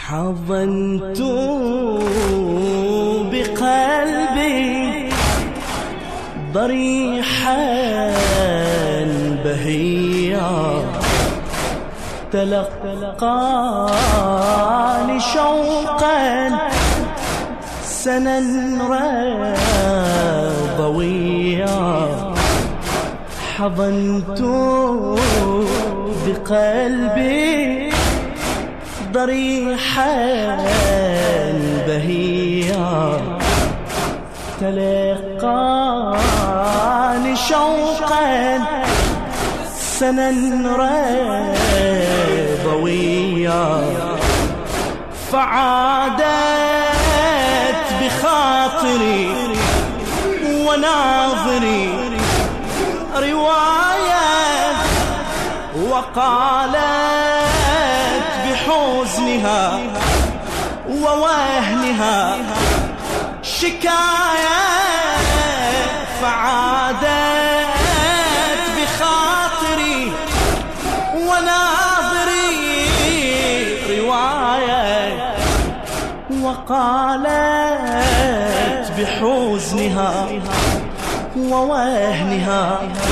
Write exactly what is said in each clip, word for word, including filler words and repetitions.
حضنت بقلبي ضريحا بهيا تلقاني شوقا سنا رضويا. حضنت بقلبي ضريحا بهيا تلقاني شوقا سنا رضويا. فعادت بخاطري وناظري رواية وقالت بحزنها ووهنها شكاية. فعادت بخاطري وناظري رواية وقالت بحزنها ووهنها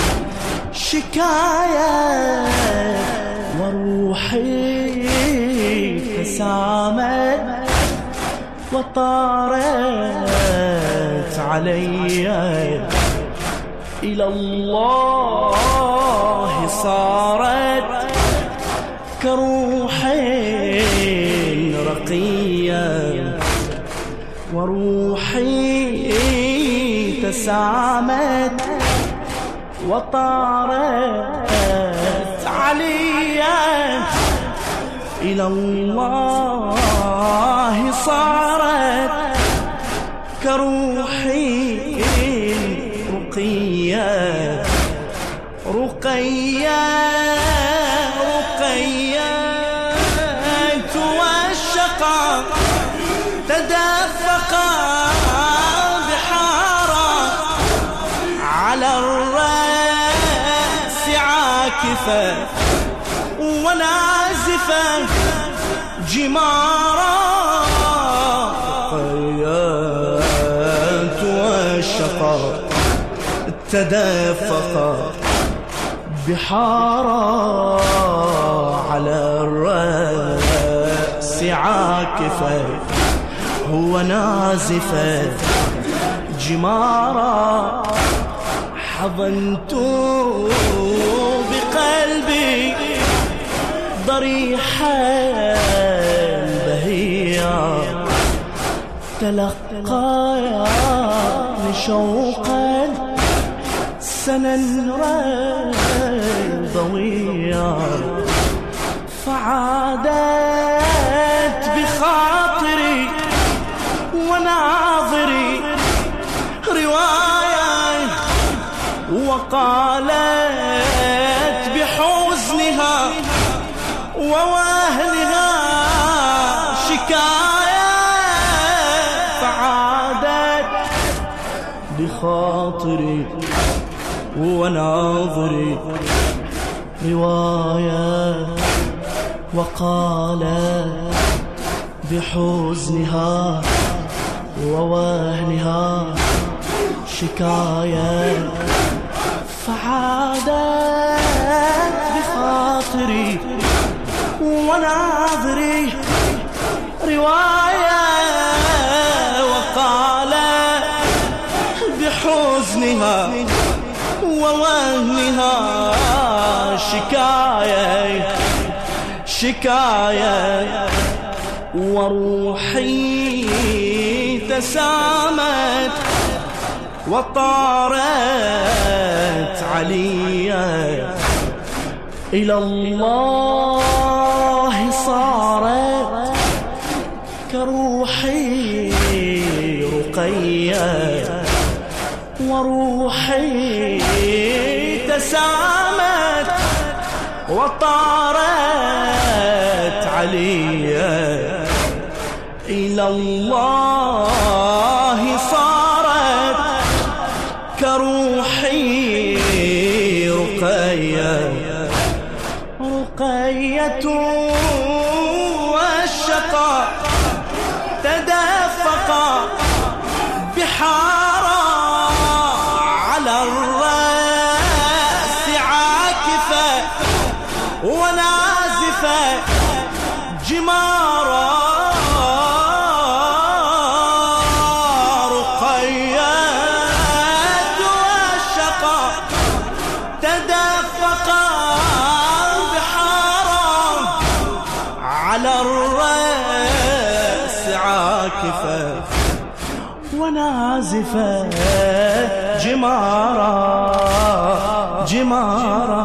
شكاية. وروحي تسامت وطارت علي إلى الله صارت كروح رقية. وروحي تسامت وطارت علي إلى الله صارت كروحي رقية. رقية رقية توشقا تدفقا بحارة على الرأس عاكفة ونازفة جمارا. قيات والشقا تدفقا بحارا على الرأس عاكفة ونازفة جمارا. حضنت بقلبي ضريحا بهيا تلقاني شوقا سنا رضويا. فعادت بخاطري وناظري رواية وقالت بحزنها ووهنها شكاية. فعادت بخاطري وناظري رواية وقالت بحزنها ووهنها شكاية. فعادت بخاطري وناظري رواية وقالت بحزنها ووهنها شكاية شكاية. وروحي تسامت وطارت علي إلى الله صارت كروحي رقية. وروحي تسامت وطارت علي إلى الله صارت كروحي رقية. رقية والشقاء بحارة على الرأس عاكفة ونازفة جمارة رقية والشقا تدفقا بحارة على الرأس عاكفة ونازفة جمارة جمارة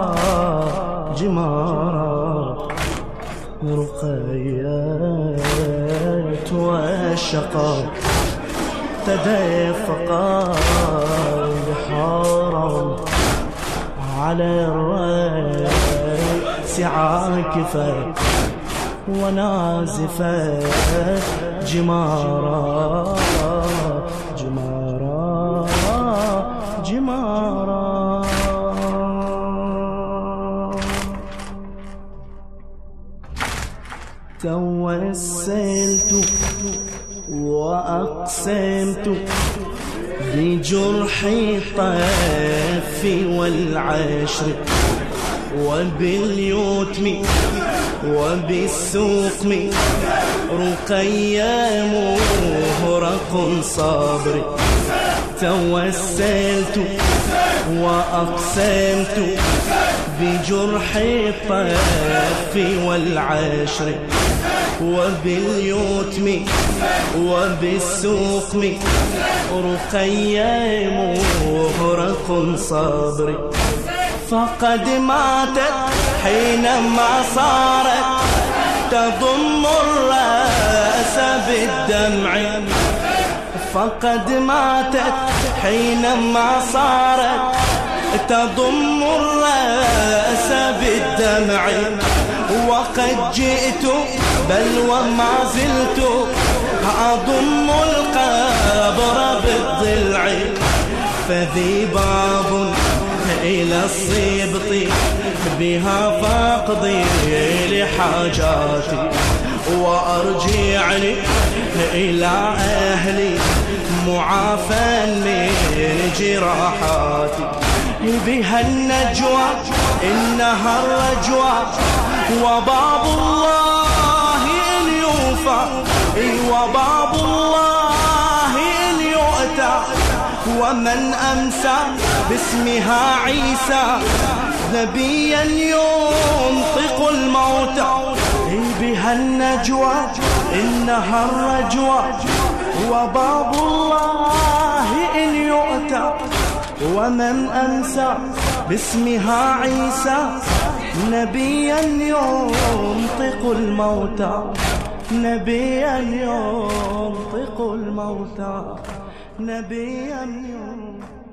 جمارة رقيات والشقا تدفقا بحارا على الرأس عاكفة ونازفة جمارة جمارة جمارة. توسلت وأقسمت بجرح الطف والعشر وباليتم وبالسقم رقيا مهرق صبر. توسلت وأقسمت بجرح الطف والعشر وباليتم وبالسقم رقيا مهرق صبر. فقد ماتت حينما صارت تضم الرأس بالدمع. فقد ماتت حينما صارت تضم الرأس بالدمع. وقد جئت بل وما زلت أضم القبر بالضلع. فذي باب إلى الصبط بها فاقضي لحاجاتي وأرجعني إلى أهلي معافى من جراحاتي. بها النجوى إنها الرجوى وباب الله إن يوفى وباب الله إن يؤتى. ومن أمسى باسمها عيسى نبيا ينطق الموتى. بها النجوى إنها الرجوى وباب الله إن يؤتى. ومن أمسى باسمها عيسى نبيا ينطق الموتى. نبيا ينطق الموتى. نبيا ينطق